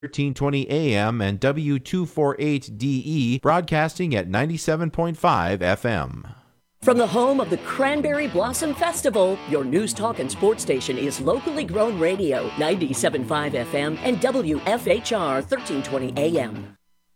1320 AM and W248DE, broadcasting at 97.5 FM. From the home of the Cranberry Blossom Festival, your news, talk, and sports station is locally grown radio, 97.5 FM and WFHR 1320 AM.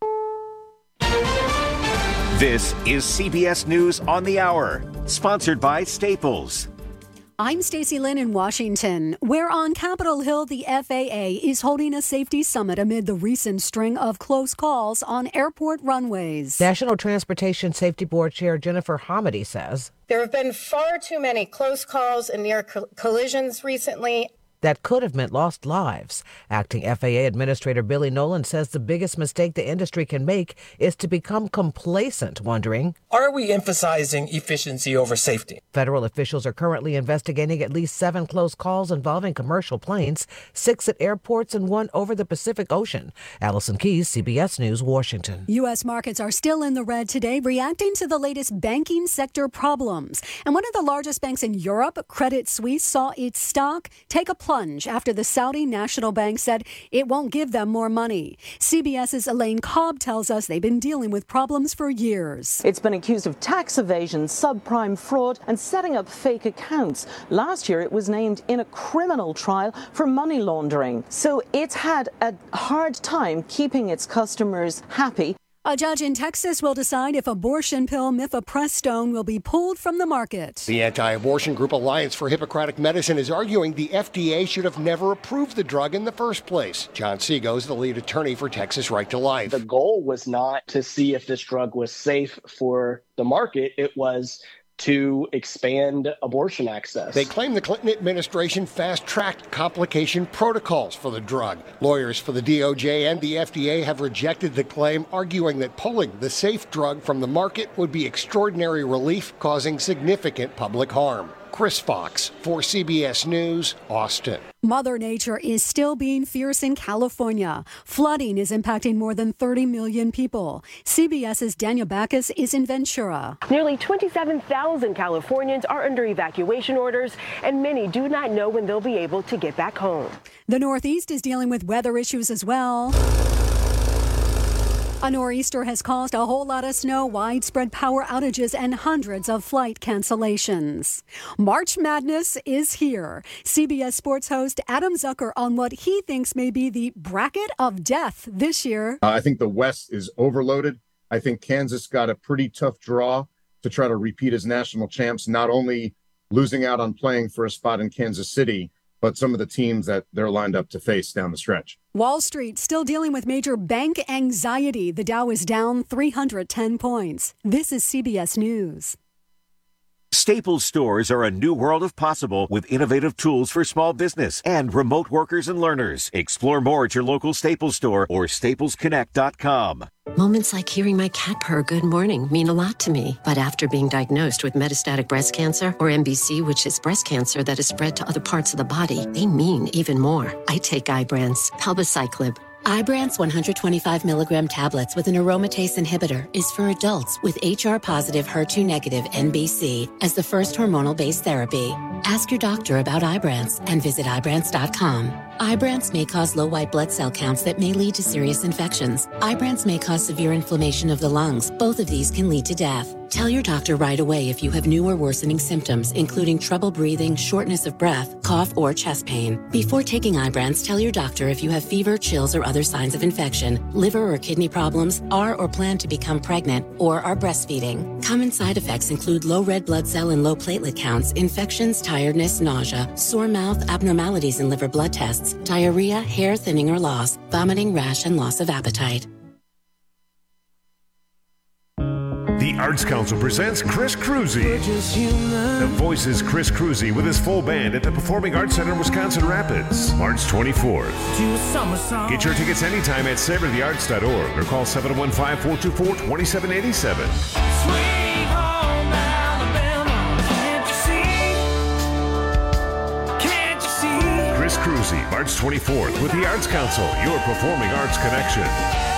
This is CBS News on the Hour, sponsored by Staples. I'm Stacey Lynn in Washington, where on Capitol Hill the FAA is holding a safety summit amid the recent string of close calls on airport runways. National Transportation Safety Board Chair Jennifer Hamady says there have been far too many close calls and near collisions recently. That could have meant lost lives. Acting FAA Administrator Billy Nolan says the biggest mistake the industry can make is to become complacent, wondering, are we emphasizing efficiency over safety? Federal officials are currently investigating at least 7 close calls involving commercial planes, 6 at airports and 1 over the Pacific Ocean. Allison Keyes, CBS News, Washington. U.S. markets are still in the red today, reacting to the latest banking sector problems. And one of the largest banks in Europe, Credit Suisse, saw its stock take a plunge after the Saudi National Bank said it won't give them more money. CBS's Elaine Cobb tells us they've been dealing with problems for years. It's been accused of tax evasion, subprime fraud, and setting up fake accounts. Last year, it was named in a criminal trial for money laundering. So it's had a hard time keeping its customers happy. A judge in Texas will decide if abortion pill mifepristone will be pulled from the market. The anti-abortion group Alliance for Hippocratic Medicine is arguing the FDA should have never approved the drug in the first place. John Segoe is the lead attorney for Texas Right to Life. The goal was not to see if this drug was safe for the market. It was to expand abortion access. They claim the Clinton administration fast-tracked complication protocols for the drug. Lawyers for the DOJ and the FDA have rejected the claim, arguing that pulling the safe drug from the market would be extraordinary relief, causing significant public harm. Chris Fox for CBS News, Austin. Mother Nature is still being fierce in California. Flooding is impacting more than 30 million people. CBS's Daniel Backus is in Ventura. Nearly 27,000 Californians are under evacuation orders, and many do not know when they'll be able to get back home. The Northeast is dealing with weather issues as well. A nor'easter has caused a whole lot of snow, widespread power outages, and hundreds of flight cancellations. March Madness is here. CBS Sports host Adam Zucker on what he thinks may be the bracket of death this year. I think the West is overloaded. I think Kansas got a pretty tough draw to try to repeat as national champs, not only losing out on playing for a spot in Kansas City, but some of the teams that they're lined up to face down the stretch. Wall Street still dealing with major bank anxiety. The Dow is down 310 points. This is CBS News. Staples stores are a new world of possible with innovative tools for small business and remote workers and learners. Explore more at your local Staples store or staplesconnect.com. Moments like hearing my cat purr good morning mean a lot to me. But after being diagnosed with metastatic breast cancer, or MBC, which is breast cancer that is spread to other parts of the body, they mean even more. I take Ibrance, palbociclib. Ibrance 125 milligram tablets with an aromatase inhibitor is for adults with HR-positive, HER2-negative MBC as the first hormonal-based therapy. Ask your doctor about Ibrance and visit Ibrance.com. Ibrance may cause low white blood cell counts that may lead to serious infections. Ibrance may cause severe inflammation of the lungs. Both of these can lead to death. Tell your doctor right away if you have new or worsening symptoms, including trouble breathing, shortness of breath, cough, or chest pain. Before taking Ibrance, tell your doctor if you have fever, chills, or other signs of infection, liver or kidney problems, are or plan to become pregnant, or are breastfeeding. Common side effects include low red blood cell and low platelet counts, infections, tiredness, nausea, sore mouth, abnormalities in liver blood tests, diarrhea, hair thinning or loss, vomiting, rash, and loss of appetite. The Arts Council presents Chris Cruzy. The Voice is Chris Cruzy with his full band at the Performing Arts Center, Wisconsin Rapids, March 24th. Get your tickets anytime at savourthearts.org or call 715-424-2787. Chris Cruzy, March 24th with the Arts Council, your performing arts connection.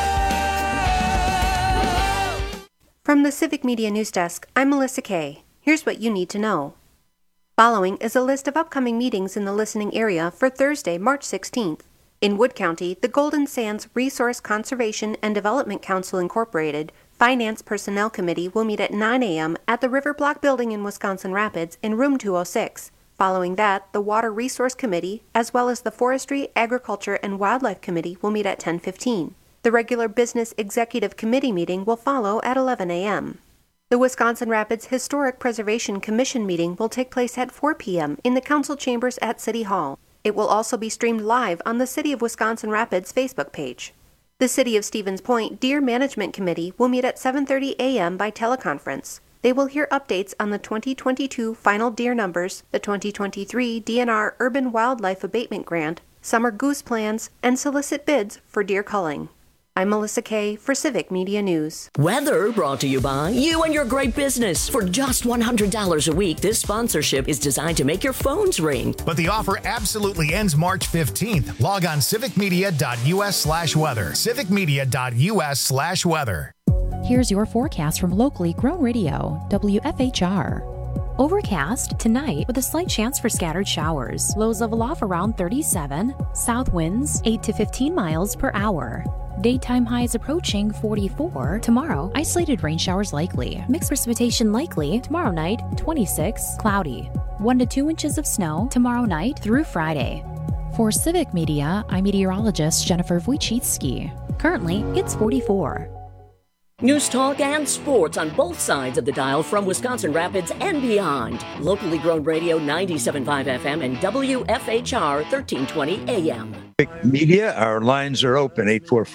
From the Civic Media News Desk, I'm Melissa Kay. Here's what you need to know. Following is a list of upcoming meetings in the listening area for Thursday, March 16th. In Wood County, the Golden Sands Resource Conservation and Development Council Incorporated Finance Personnel Committee will meet at 9 a.m. at the River Block Building in Wisconsin Rapids in room 206. Following that, the Water Resource Committee, as well as the Forestry, Agriculture, and Wildlife Committee will meet at 10:15. The regular Business Executive Committee meeting will follow at 11 a.m. The Wisconsin Rapids Historic Preservation Commission meeting will take place at 4 p.m. in the council chambers at City Hall. It will also be streamed live on the City of Wisconsin Rapids Facebook page. The City of Stevens Point Deer Management Committee will meet at 7:30 a.m. by teleconference. They will hear updates on the 2022 final deer numbers, the 2023 DNR Urban Wildlife Abatement Grant, summer goose plans, and solicit bids for deer culling. I'm Melissa Kay for Civic Media News. Weather brought to you by you and your great business. For just $100 a week, this sponsorship is designed to make your phones ring. But the offer absolutely ends March 15th. Log on civicmedia.us/weather. civicmedia.us/weather. Here's your forecast from locally grown radio, WFHR. Overcast tonight with a slight chance for scattered showers. Lows level off around 37. South winds 8 to 15 miles per hour. Daytime highs approaching 44. Tomorrow, isolated rain showers likely. Mixed precipitation likely. Tomorrow night, 26. Cloudy. 1 to 2 inches of snow tomorrow night through Friday. For Civic Media, I'm meteorologist Jennifer Wojcicki. Currently, it's 44. News talk and sports on both sides of the dial from Wisconsin Rapids and beyond. Locally grown radio 97.5 FM and WFHR 1320 AM. Media, our lines are open,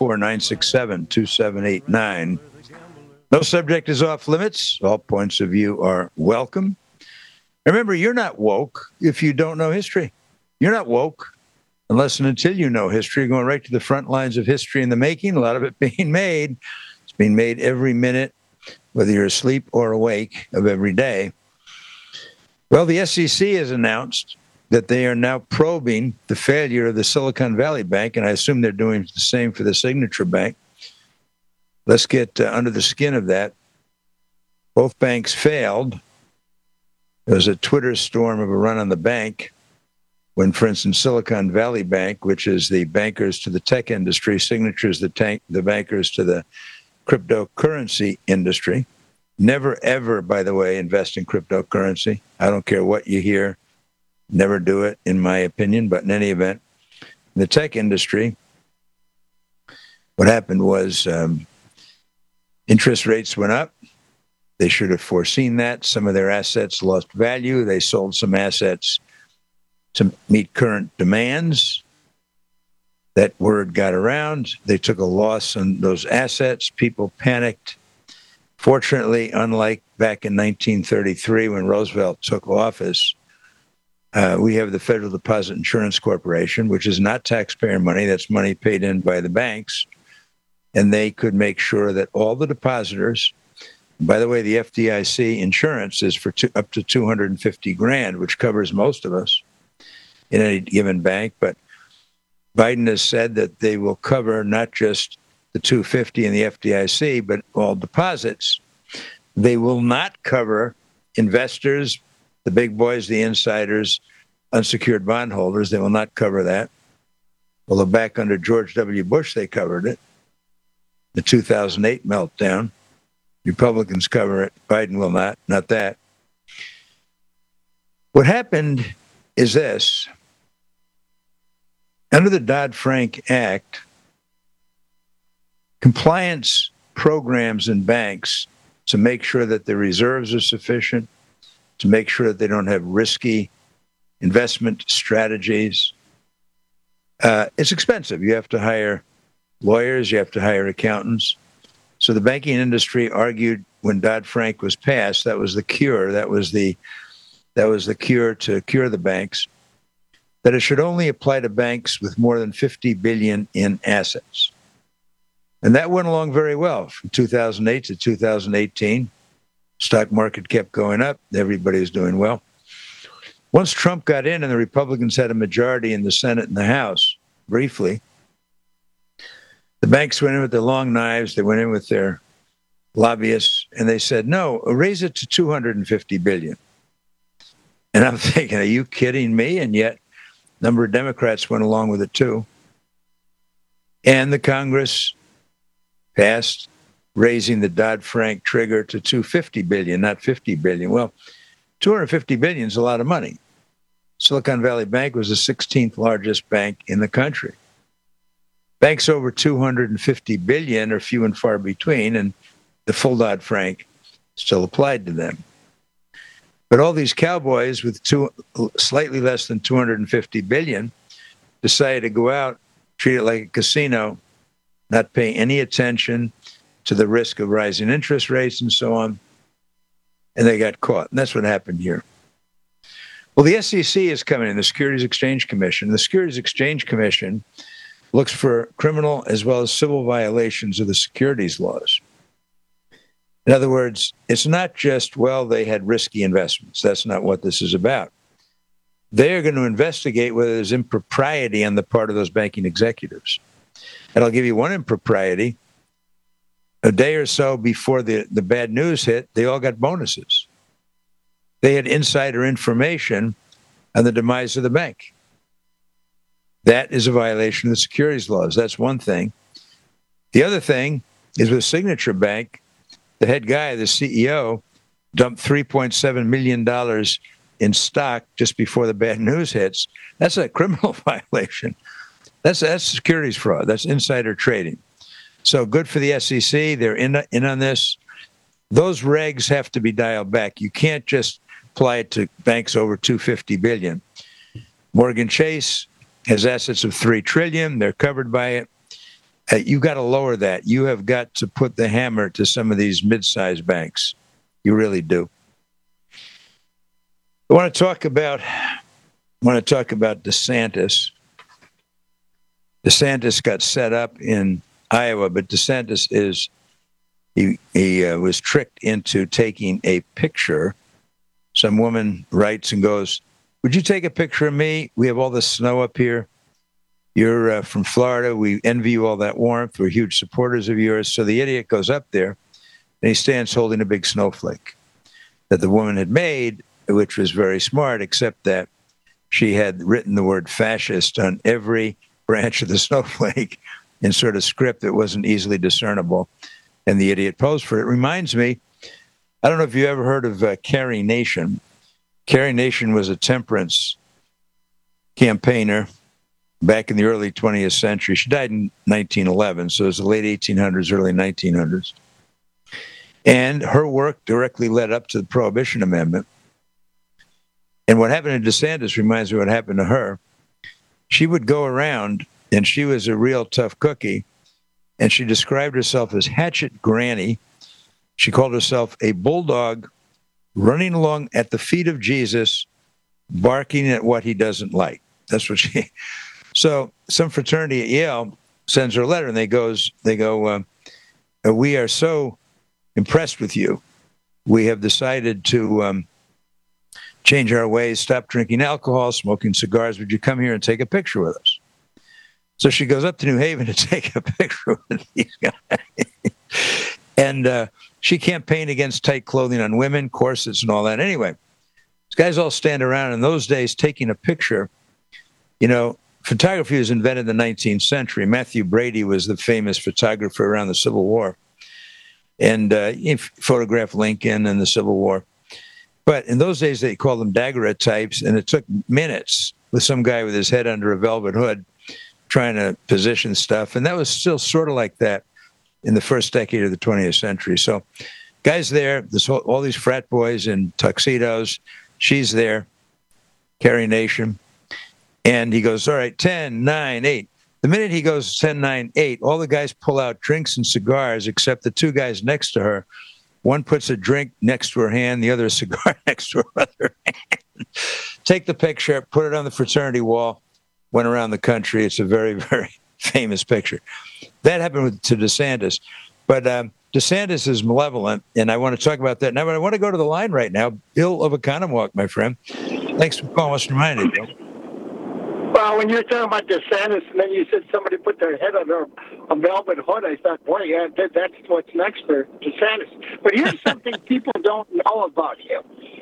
844-967-2789. No subject is off limits. All points of view are welcome. Remember, you're not woke if you don't know history. You're not woke unless and until you know history, going right to the front lines of history in the making, a lot of it being made. It's being made every minute, whether you're asleep or awake, of every day. Well, the SEC has announced that they are now probing the failure of the Silicon Valley Bank, and I assume they're doing the same for the Signature Bank. Let's get under the skin of that. Both banks failed. There was a Twitter storm of a run on the bank when, for instance, Silicon Valley Bank, which is the bankers to the tech industry, Signature is the bankers to the cryptocurrency industry. Never, ever, by the way, invest in cryptocurrency. I don't care what you hear. Never do it, in my opinion. But in any event, in the tech industry, what happened was interest rates went up. They should have foreseen that. Some of their assets lost value. They sold some assets to meet current demands. That word got around. They took a loss on those assets. People panicked. Fortunately, unlike back in 1933 when Roosevelt took office, we have the Federal Deposit Insurance Corporation, which is not taxpayer money. That's money paid in by the banks. And they could make sure that all the depositors, by the way, the FDIC insurance is for up to $250,000, which covers most of us in any given bank. But Biden has said that they will cover not just the $250 in the FDIC, but all deposits. They will not cover investors, the big boys, the insiders, unsecured bondholders. They will not cover that. Although back under George W. Bush, they covered it. The 2008 meltdown. Republicans cover it. Biden will not. Not that. What happened is this. Under the Dodd-Frank Act, compliance programs in banks to make sure that the reserves are sufficient, to make sure that they don't have risky investment strategies. It's expensive. You have to hire lawyers, you have to hire accountants. So the banking industry argued when Dodd-Frank was passed, that was the cure. That was the cure to cure the banks, that it should only apply to banks with more than $50 billion in assets. And that went along very well from 2008 to 2018. Stock market kept going up. Everybody was doing well. Once Trump got in and the Republicans had a majority in the Senate and the House, briefly, the banks went in with their long knives. They went in with their lobbyists, and they said, no, raise it to $250 billion. And I'm thinking, are you kidding me? And yet, a number of Democrats went along with it, too. And the Congress passed raising the Dodd-Frank trigger to $250 billion, not $50 billion. Well, $250 billion is a lot of money. Silicon Valley Bank was the 16th largest bank in the country. Banks over $250 billion are few and far between, and the full Dodd-Frank still applied to them. But all these cowboys with slightly less than $250 billion decided to go out, treat it like a casino, not pay any attention to the risk of rising interest rates and so on. And they got caught. And that's what happened here. Well, the SEC is coming in, the Securities Exchange Commission. The Securities Exchange Commission looks for criminal as well as civil violations of the securities laws. In other words, it's not just, well, they had risky investments. That's not what this is about. They are going to investigate whether there's impropriety on the part of those banking executives. And I'll give you one impropriety. A day or so before the bad news hit, they all got bonuses. They had insider information on the demise of the bank. That is a violation of the securities laws. That's one thing. The other thing is with Signature Bank, the head guy, the CEO, dumped $3.7 million in stock just before the bad news hits. That's a criminal violation. That's securities fraud. That's insider trading. So good for the SEC. They're in on this. Those regs have to be dialed back. You can't just apply it to banks over $250 billion. Morgan Chase has assets of $3 trillion. They're covered by it. You got to lower that. You have got to put the hammer to some of these mid-sized banks. You really do. I want to talk about DeSantis. DeSantis got set up in Iowa, but DeSantis was tricked into taking a picture. Some woman writes and goes, "Would you take a picture of me? We have all this snow up here. You're from Florida. We envy you all that warmth. We're huge supporters of yours." So the idiot goes up there, and he stands holding a big snowflake that the woman had made, which was very smart, except that she had written the word fascist on every branch of the snowflake in sort of script that wasn't easily discernible, and the idiot posed for it. It reminds me, I don't know if you ever heard of Carrie Nation. Carrie Nation was a temperance campaigner back in the early 20th century. She died in 1911, so it was the late 1800s, early 1900s. And her work directly led up to the Prohibition Amendment. And what happened to DeSantis reminds me of what happened to her. She would go around, and she was a real tough cookie, and she described herself as Hatchet Granny. She called herself a bulldog running along at the feet of Jesus, barking at what he doesn't like. That's what she... So some fraternity at Yale sends her a letter, and they go, "We are so impressed with you. We have decided to change our ways, stop drinking alcohol, smoking cigars. Would you come here and take a picture with us?" So she goes up to New Haven to take a picture with these guys. And she campaigned against tight clothing on women, corsets, and all that. Anyway, these guys all stand around. In those days, taking a picture, photography was invented in the 19th century. Matthew Brady was the famous photographer around the Civil War. And he photographed Lincoln and the Civil War. But in those days, they called them daguerreotypes, and it took minutes with some guy with his head under a velvet hood trying to position stuff. And that was still sort of like that in the first decade of the 20th century. So guys there, all these frat boys in tuxedos, she's there, Carrie Nation. And he goes, "All right, 10, 9, 8. The minute he goes 10, 9, 8, all the guys pull out drinks and cigars except the two guys next to her. One puts a drink next to her hand, the other a cigar next to her other hand. Take the picture, put it on the fraternity wall, went around the country. It's a very, very famous picture. That happened to DeSantis. But DeSantis is malevolent, and I want to talk about that now. But I want to go to the line right now. Bill of Economwalk, my friend. Thanks for calling. What's reminded, Bill? Well, when you're talking about DeSantis, and then you said somebody put their head under a velvet hood, I thought, boy, yeah, that's what's next for DeSantis. But here's something people don't know about him.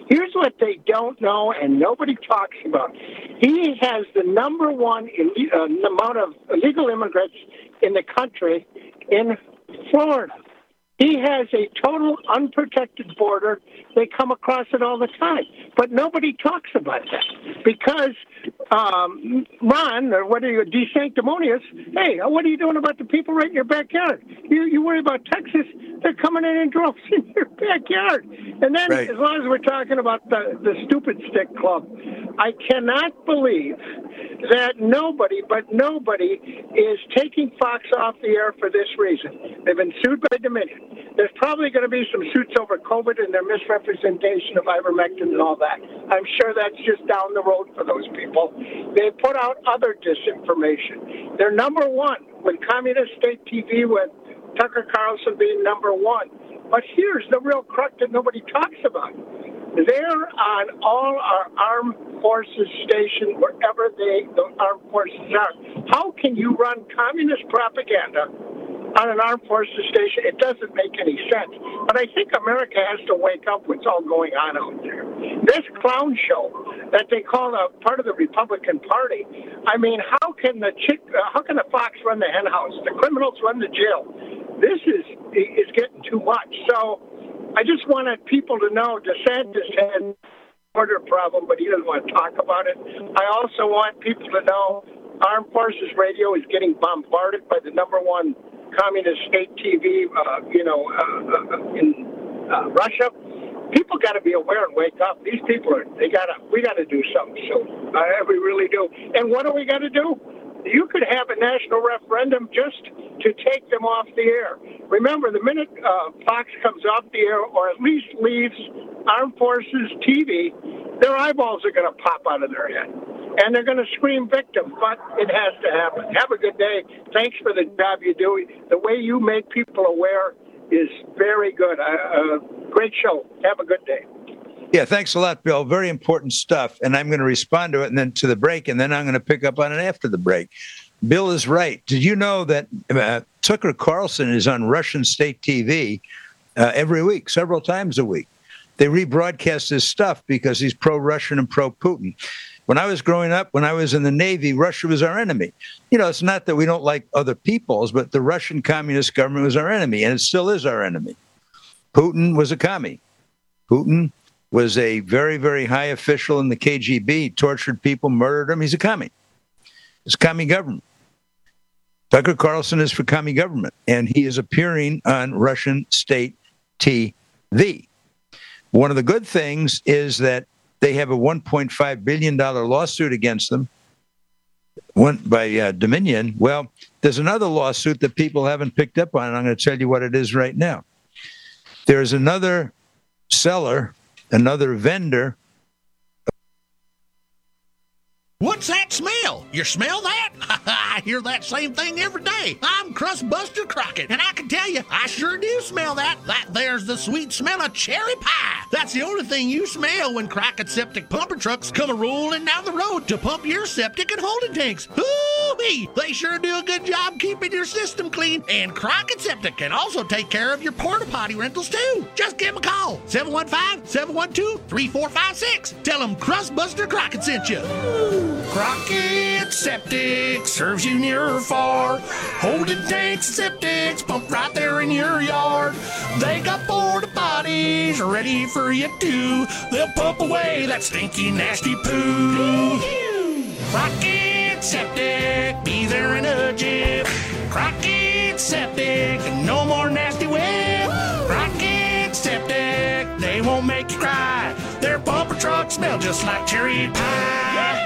Here's what they don't know and nobody talks about. He has the number one amount of illegal immigrants in the country in Florida. He has a total unprotected border. They come across it all the time. But nobody talks about that because Ron, or what are you, DeSanctimonious, hey, what are you doing about the people right in your backyard? You worry about Texas, they're coming in droves in your backyard. And then as long as we're talking about the Stupid Stick Club, I cannot believe that nobody is taking Fox off the air for this reason. They've been sued by Dominion. There's probably going to be some suits over COVID and their misrepresentation of ivermectin and all that. I'm sure that's just down the road for those people. They put out other disinformation. They're number one with Communist State TV, with Tucker Carlson being number one. But here's the real crux that nobody talks about. They're on all our armed forces stationed wherever the armed forces are. How can you run communist propaganda on an armed forces station? It doesn't make any sense. But I think America has to wake up what's all going on out there. This clown show that they call a part of the Republican Party, I mean, how can the fox run the hen house? The criminals run the jail. This is getting too much. So I just wanted people to know DeSantis had a border problem, but he doesn't want to talk about it. I also want people to know Armed Forces Radio is getting bombarded by the number one communist state TV, in Russia. People got to be aware and wake up. These people we got to do something soon. We really do. And what do we got to do? You could have a national referendum just to take them off the air. Remember, the minute Fox comes off the air, or at least leaves Armed Forces TV, their eyeballs are going to pop out of their head. And they're going to scream victim, but it has to happen. Have a good day. Thanks for the job you do. The way you make people aware is very good. Great show. Have a good day. Yeah, thanks a lot, Bill. Very important stuff. And I'm going to respond to it and then to the break, and then I'm going to pick up on it after the break. Bill is right. Did you know that Tucker Carlson is on Russian state TV every week, several times a week? They rebroadcast his stuff because he's pro-Russian and pro-Putin. When I was growing up, when I was in the Navy, Russia was our enemy. You know, it's not that we don't like other peoples, but the Russian communist government was our enemy, and it still is our enemy. Putin was a commie. Putin was a very, very high official in the KGB, tortured people, murdered them. He's a commie. It's a commie government. Tucker Carlson is for commie government, and he is appearing on Russian state TV. One of the good things is that they have a $1.5 billion lawsuit against them by Dominion. Well, there's another lawsuit that people haven't picked up on, and I'm going to tell you what it is right now. There's another seller, another vendor. What's that smell? You smell that? I hear that same thing every day. I'm Crustbuster Crockett, and I can tell you, I sure do smell that. That there's the sweet smell of cherry pie. That's the only thing you smell when Crockett Septic pumper trucks come a-rolling down the road to pump your septic and holding tanks. Hoo-wee! They sure do a good job keeping your system clean, and Crockett Septic can also take care of your porta potty rentals too. Just give them a call, 715-712-3456. Tell them Crustbuster Crockett sent you. Crockett Septic serves you near or far. Holding tanks and septics pump right there in your yard. They got porta potties ready for you too. They'll pump away that stinky, nasty poo. Crockett Septic, be there in a jiff. Crockett Septic, no more nasty whip. Crockett Septic, they won't make you cry. Their pumper trucks smell just like cherry pie.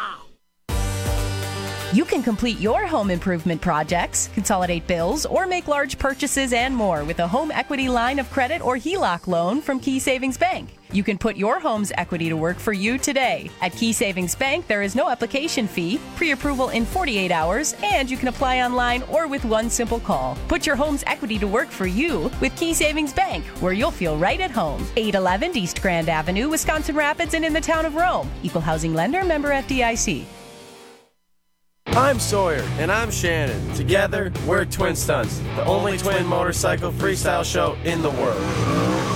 You can complete your home improvement projects, consolidate bills, or make large purchases and more with a home equity line of credit or HELOC loan from Key Savings Bank. You can put your home's equity to work for you today. At Key Savings Bank, there is no application fee, pre-approval in 48 hours, and you can apply online or with one simple call. Put your home's equity to work for you with Key Savings Bank, where you'll feel right at home. 811 East Grand Avenue, Wisconsin Rapids, and in the town of Rome. Equal housing lender, member FDIC. I'm Sawyer, and I'm Shannon. Together, we're Twin Stunts, the only twin motorcycle freestyle show in the world.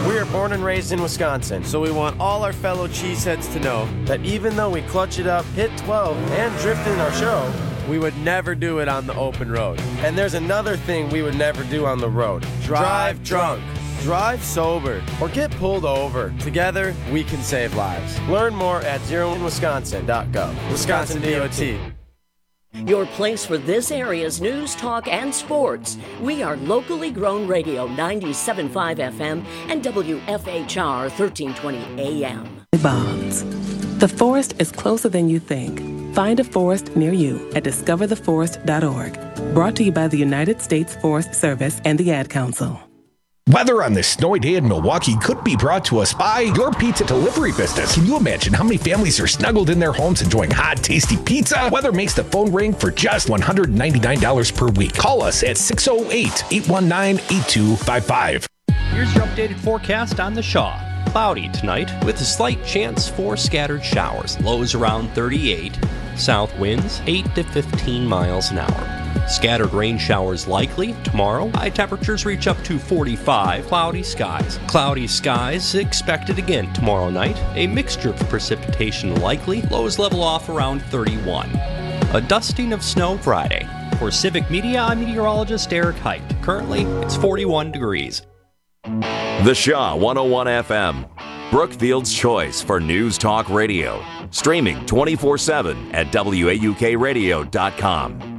We are born and raised in Wisconsin, so we want all our fellow cheeseheads to know that even though we clutch it up, hit 12, and drift in our show, we would never do it on the open road. And there's another thing we would never do on the road. Drive drunk. Drive sober or get pulled over. Together, we can save lives. Learn more at zeroinwisconsin.gov. Wisconsin DOT. Your place for this area's news, talk, and sports. We are locally grown radio 97.5 FM and WFHR 1320 AM. Bonds. The forest is closer than you think. Find a forest near you at discovertheforest.org. Brought to you by the United States Forest Service and the Ad Council. Weather on this snowy day in Milwaukee could be brought to us by your pizza delivery business. Can you imagine how many families are snuggled in their homes enjoying hot, tasty pizza? Weather makes the phone ring for just $199 per week. Call us at 608-819-8255. Here's your updated forecast on the Shaw. Cloudy tonight with a slight chance for scattered showers. Lows around 38. South winds 8 to 15 miles an hour. Scattered rain showers likely tomorrow. High temperatures reach up to 45. Cloudy skies. Cloudy skies expected again tomorrow night. A mixture of precipitation likely. Lows level off around 31. A dusting of snow Friday. For Civic Media, I'm meteorologist Eric Height. Currently, it's 41 degrees. The Shaw 101 FM. Brookfield's choice for news talk radio. Streaming 24/7 at WAUKradio.com.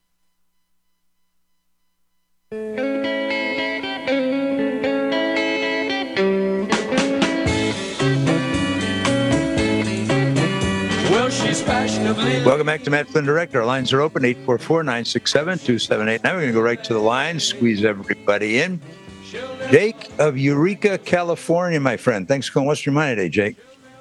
Welcome back to Matt Flynn Direct. Our lines are open, 844-967-2778. Now we're going to go right to the line, squeeze everybody in. Jake of Eureka, California, my friend. Thanks for calling. What's your mind today, Jake?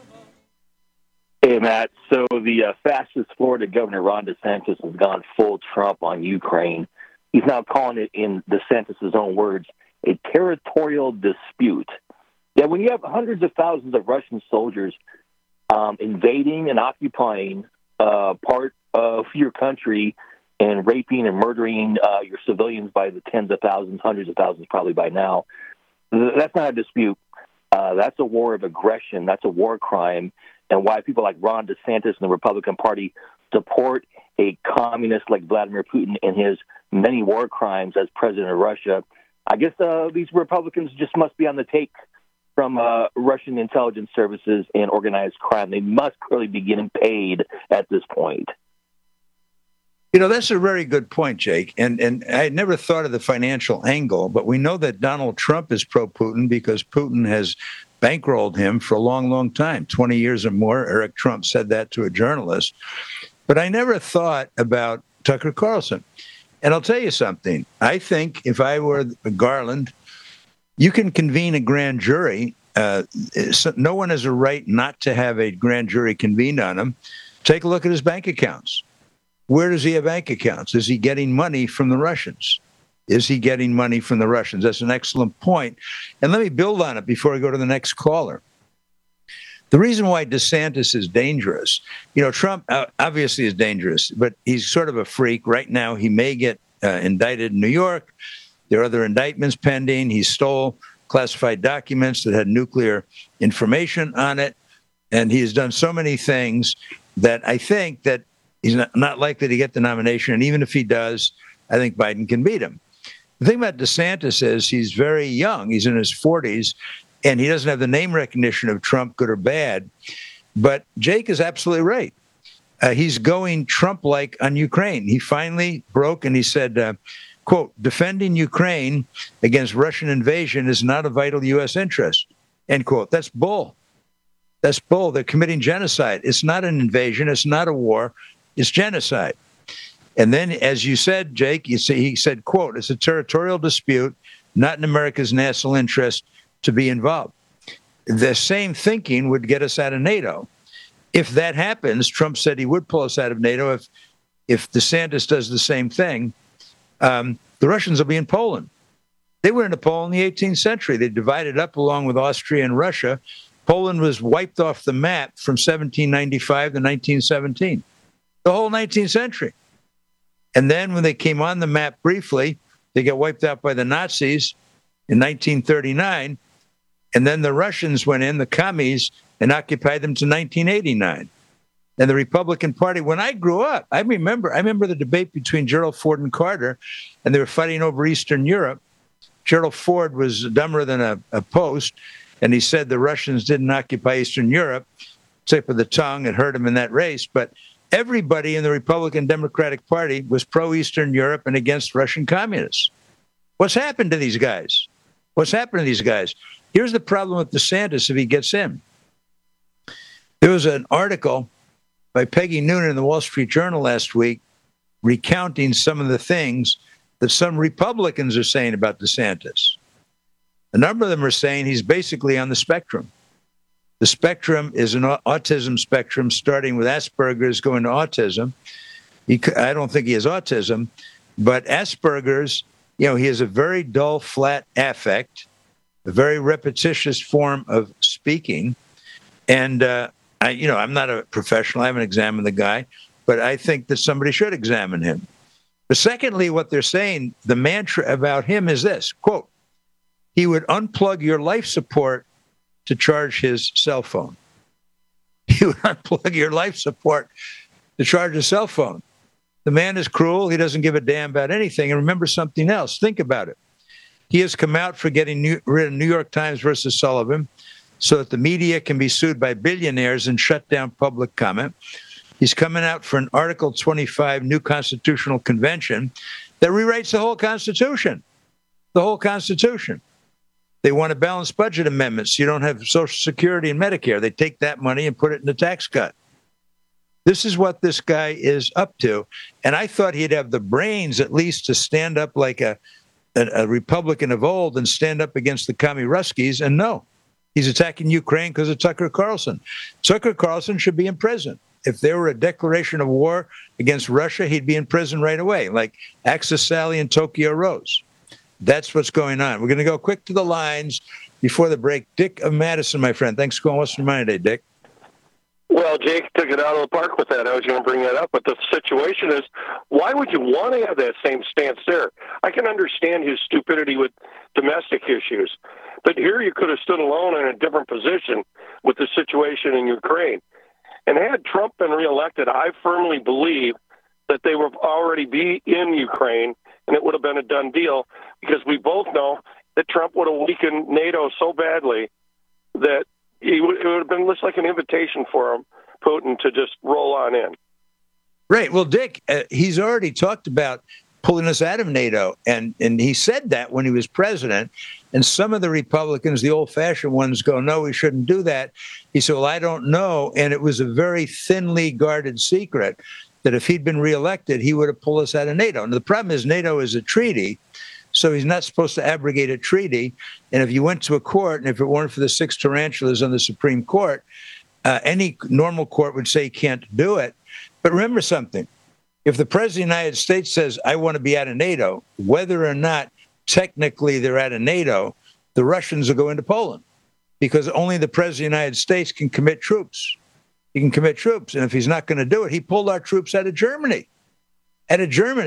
Hey, Matt. So the fastest Florida governor, Ron DeSantis, has gone full Trump on Ukraine. He's now calling it, in DeSantis' own words, a territorial dispute. Yeah, when you have hundreds of thousands of Russian soldiers invading and occupying part of your country and raping and murdering your civilians by the tens of thousands, hundreds of thousands probably by now, that's not a dispute. That's a war of aggression. That's a war crime. And why people like Ron DeSantis and the Republican Party support a communist like Vladimir Putin and his many war crimes as president of Russia, I guess these Republicans just must be on the take from Russian intelligence services and organized crime. They must clearly be getting paid at this point. You know, that's a very good point, Jake. And I had never thought of the financial angle, but we know that Donald Trump is pro-Putin because Putin has bankrolled him for a long, long time, 20 years or more. Eric Trump said that to a journalist. But I never thought about Tucker Carlson. And I'll tell you something. I think if I were Garland, you can convene a grand jury. No one has a right not to have a grand jury convened on him. Take a look at his bank accounts. Where does he have bank accounts? Is he getting money from the Russians? Is he getting money from the Russians? That's an excellent point. And let me build on it before I go to the next caller. The reason why DeSantis is dangerous, you know, Trump obviously is dangerous, but he's sort of a freak. Right now, he may get indicted in New York. There are other indictments pending. He stole classified documents that had nuclear information on it. And he has done so many things that I think that he's not likely to get the nomination. And even if he does, I think Biden can beat him. The thing about DeSantis is he's very young. He's in his 40s, and he doesn't have the name recognition of Trump, good or bad. But Jake is absolutely right. He's going Trump-like on Ukraine. He finally broke and he said, quote, defending Ukraine against Russian invasion is not a vital U.S. interest, end quote. That's bull. That's bull. They're committing genocide. It's not an invasion. It's not a war. It's genocide. And then, as you said, Jake, he said, quote, it's a territorial dispute, not in America's national interest to be involved. The same thinking would get us out of NATO. If that happens, Trump said he would pull us out of NATO if DeSantis does the same thing. The Russians will be in Poland. They were into Poland in the 18th century. They divided up along with Austria and Russia. Poland was wiped off the map from 1795 to 1917, the whole 19th century. And then when they came on the map briefly, they got wiped out by the Nazis in 1939. And then the Russians went in, the commies, and occupied them to 1989. And the Republican Party, when I grew up, I remember the debate between Gerald Ford and Carter, and they were fighting over Eastern Europe. Gerald Ford was dumber than a post, and he said the Russians didn't occupy Eastern Europe. Tip of the tongue, it hurt him in that race. But everybody in the Republican Democratic Party was pro-Eastern Europe and against Russian communists. What's happened to these guys? What's happened to these guys? Here's the problem with DeSantis if he gets in. There was an article by Peggy Noonan in the Wall Street Journal last week recounting some of the things that some Republicans are saying about DeSantis. A number of them are saying he's basically on the spectrum. The spectrum is an autism spectrum, starting with Asperger's going to autism. I don't think he has autism, but Asperger's, he has a very dull, flat affect, a very repetitious form of speaking. And, I'm not a professional. I haven't examined the guy, but I think that somebody should examine him. But secondly, what they're saying, the mantra about him is this, quote, he would unplug your life support to charge his cell phone. He would unplug your life support to charge his cell phone. The man is cruel. He doesn't give a damn about anything. And remember something else. Think about it. He has come out for getting rid of New York Times versus Sullivan so that the media can be sued by billionaires and shut down public comment. He's coming out for an Article 25 new constitutional convention that rewrites the whole Constitution. The whole Constitution. They want a balanced budget amendment so you don't have Social Security and Medicare. They take that money and put it in a tax cut. This is what this guy is up to. And I thought he'd have the brains at least to stand up like a Republican of old and stand up against the commie Ruskies. And no, he's attacking Ukraine because of Tucker Carlson. Tucker Carlson should be in prison. If there were a declaration of war against Russia, he'd be in prison right away, like Axis Sally and Tokyo Rose. That's what's going on. We're going to go quick to the lines before the break. Dick of Madison, my friend. Thanks for calling Western Mind today, Dick. Well, Jake took it out of the park with that. I was going to bring that up. But the situation is, why would you want to have that same stance there? I can understand his stupidity with domestic issues. But here you could have stood alone in a different position with the situation in Ukraine. And had Trump been reelected, I firmly believe that they would already be in Ukraine, and it would have been a done deal, because we both know that Trump would have weakened NATO so badly that it would have been just like an invitation for him, Putin, to just roll on in. Right. Well, Dick, he's already talked about pulling us out of NATO, and he said that when he was president. And some of the Republicans, the old-fashioned ones, go, no, we shouldn't do that. He said, well, I don't know. And it was a very thinly guarded secret that if he'd been reelected, he would have pulled us out of NATO. And the problem is NATO is a treaty, so he's not supposed to abrogate a treaty. And if you went to a court, and if it weren't for the 6 tarantulas on the Supreme Court, any normal court would say he can't do it. But remember something. If the President of the United States says, I want to be out of NATO, whether or not technically they're out of NATO, the Russians will go into Poland, because only the President of the United States can commit troops. He can commit troops. And if he's not going to do it, he pulled our troops out of Germany. And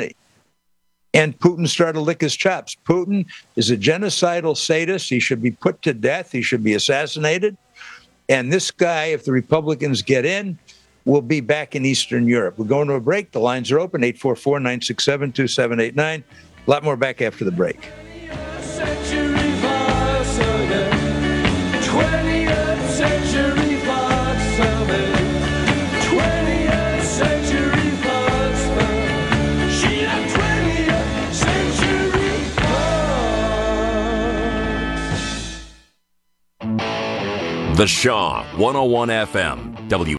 Putin started to lick his chops. Putin is a genocidal sadist. He should be put to death. He should be assassinated. And this guy, if the Republicans get in, will be back in Eastern Europe. We're going to a break. The lines are open, 844-967-2789. A lot more back after the break. The Shaw 101 FM W.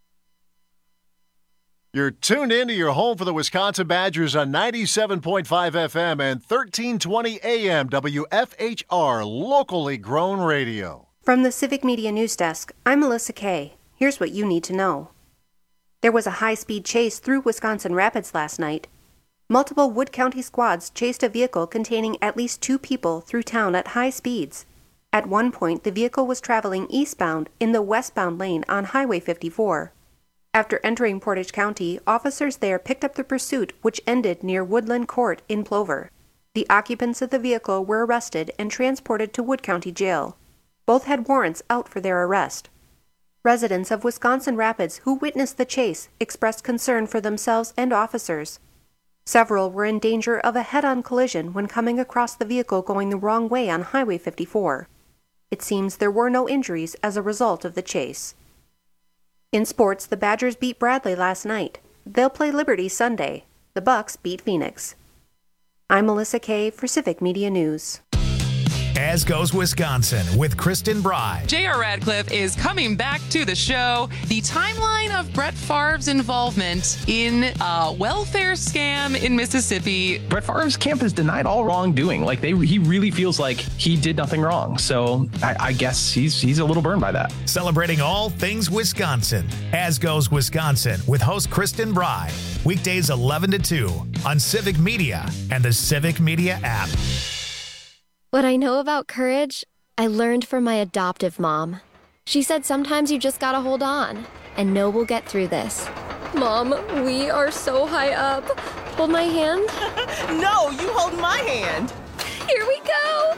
You're tuned into your home for the Wisconsin Badgers on 97.5 FM and 1320 AM WFHR, locally grown radio. From the Civic Media News Desk, I'm Melissa Kay. Here's what you need to know. There was a high-speed chase through Wisconsin Rapids last night. Multiple Wood County squads chased a vehicle containing at least 2 people through town at high speeds. At one point, the vehicle was traveling eastbound in the westbound lane on Highway 54. After entering Portage County, officers there picked up the pursuit, which ended near Woodland Court in Plover. The occupants of the vehicle were arrested and transported to Wood County Jail. Both had warrants out for their arrest. Residents of Wisconsin Rapids who witnessed the chase expressed concern for themselves and officers. Several were in danger of a head-on collision when coming across the vehicle going the wrong way on Highway 54. It seems there were no injuries as a result of the chase. In sports, the Badgers beat Bradley last night. They'll play Liberty Sunday. The Bucks beat Phoenix. I'm Melissa Kay for Civic Media News. As Goes Wisconsin with Kristen Bry. J.R. Radcliffe is coming back to the show. The timeline of Brett Favre's involvement in a welfare scam in Mississippi. Brett Favre's camp has denied all wrongdoing. Like he really feels like he did nothing wrong. So I guess he's a little burned by that. Celebrating all things Wisconsin. As Goes Wisconsin with host Kristen Bry. Weekdays 11 to 2 on Civic Media and the Civic Media app. What I know about courage, I learned from my adoptive mom. She said sometimes you just gotta hold on and know we'll get through this. Mom, we are so high up. Hold my hand. No, you hold my hand. Here we go.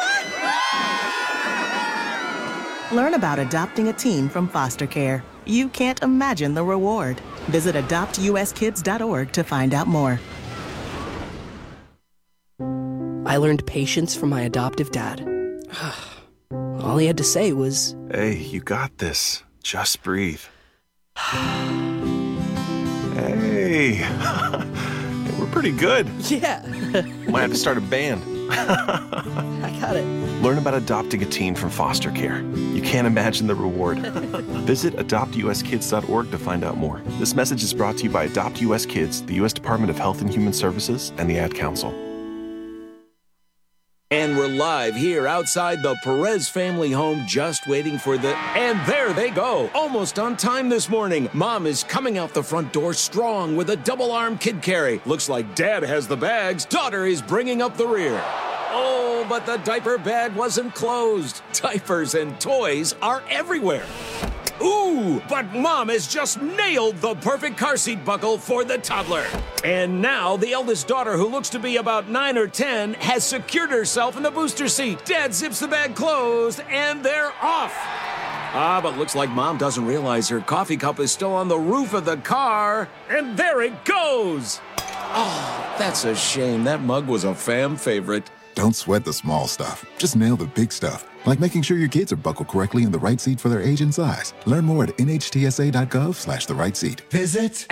Learn about adopting a teen from foster care. You can't imagine the reward. Visit adoptuskids.org to find out more. I learned patience from my adoptive dad. All he had to say was, "Hey, you got this. Just breathe." Hey, we're pretty good. Yeah. Might have to start a band. I got it. Learn about adopting a teen from foster care. You can't imagine the reward. Visit adoptuskids.org to find out more. This message is brought to you by Adopt US Kids, the U.S. Department of Health and Human Services, and the Ad Council. And we're live here outside the Perez family home, just waiting for the... And there they go, almost on time this morning. Mom is coming out the front door strong with a double-arm kid carry. Looks like Dad has the bags. Daughter is bringing up the rear. Oh, but the diaper bag wasn't closed. Diapers and toys are everywhere. Ooh, but Mom has just nailed the perfect car seat buckle for the toddler. And now the eldest daughter, who looks to be about 9 or 10, has secured herself in the booster seat. Dad zips the bag closed, and they're off. But looks like Mom doesn't realize her coffee cup is still on the roof of the car. And there it goes. Oh, that's a shame. That mug was a fam favorite. Don't sweat the small stuff. Just nail the big stuff, like making sure your kids are buckled correctly in the right seat for their age and size. Learn more at nhtsa.gov/the right seat. Visit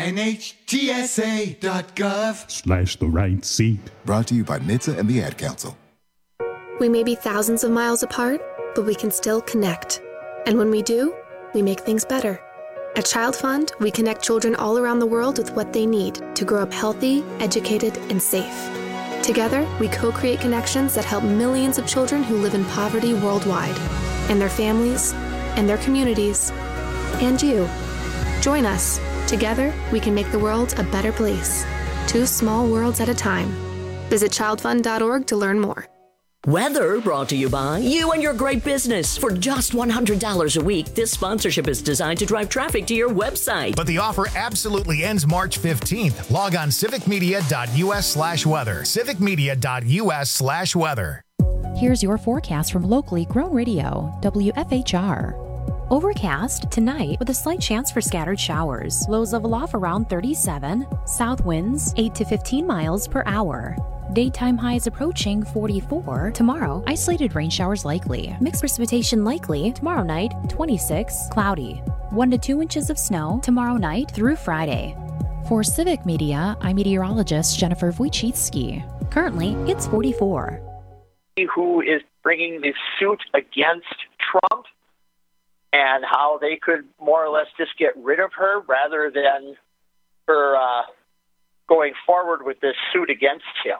nhtsa.gov/the right seat. Brought to you by NHTSA and the Ad Council. We may be thousands of miles apart, but we can still connect. And when we do, we make things better. At Child Fund, we connect children all around the world with what they need to grow up healthy, educated, and safe. Together, we co-create connections that help millions of children who live in poverty worldwide, and their families, and their communities, and you. Join us. Together, we can make the world a better place. 2 small worlds at a time. Visit childfund.org to learn more. Weather brought to you by you and your great business. For just $100 a week, this sponsorship is designed to drive traffic to your website. But the offer absolutely ends March 15th. Log on civicmedia.us/weather. civicmedia.us/weather. Here's your forecast from locally grown radio, WFHR. Overcast tonight with a slight chance for scattered showers. Lows level off around 37. South winds 8 to 15 miles per hour. Daytime highs approaching 44. Tomorrow, isolated rain showers likely. Mixed precipitation likely. Tomorrow night, 26. Cloudy. 1 to 2 inches of snow tomorrow night through Friday. For Civic Media, I'm meteorologist Jennifer Wojcicki. Currently, it's 44. Who is bringing the suit against Trump and how they could more or less just get rid of her rather than her going forward with this suit against him.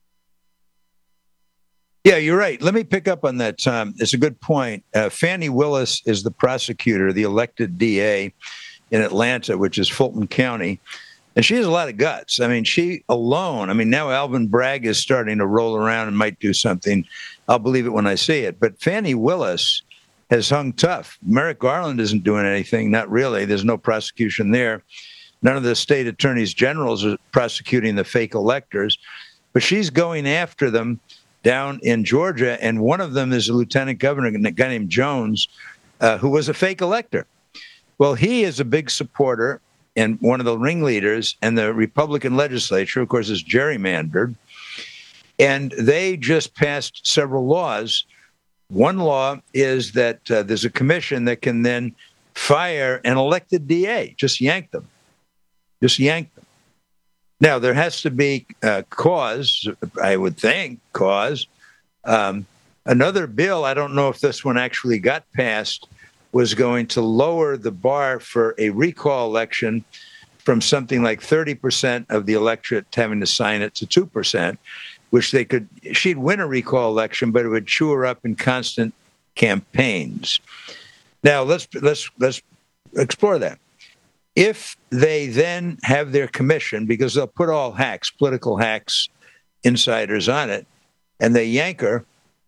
Yeah, you're right. Let me pick up on that, Tom. It's a good point. Fani Willis is the prosecutor, the elected DA in Atlanta, which is Fulton County. And she has a lot of guts. I mean, she alone, now Alvin Bragg is starting to roll around and might do something. I'll believe it when I see it. But Fani Willis has hung tough. Merrick Garland isn't doing anything. Not really. There's no prosecution there. None of the state attorneys generals are prosecuting the fake electors. But she's going after them down in Georgia, and one of them is a lieutenant governor, a guy named Jones, who was a fake elector. Well, he is a big supporter and one of the ringleaders, and the Republican legislature, of course, is gerrymandered. And they just passed several laws. One law is that there's a commission that can then fire an elected DA, just yank them. Now, there has to be cause, I would think, cause. Another bill, I don't know if this one actually got passed, was going to lower the bar for a recall election from something like 30% of the electorate having to sign it to 2%, which she'd win a recall election, but it would chew her up in constant campaigns. Now, let's explore that. If they then have their commission, because they'll put all hacks, political hacks, insiders on it, and they yank her,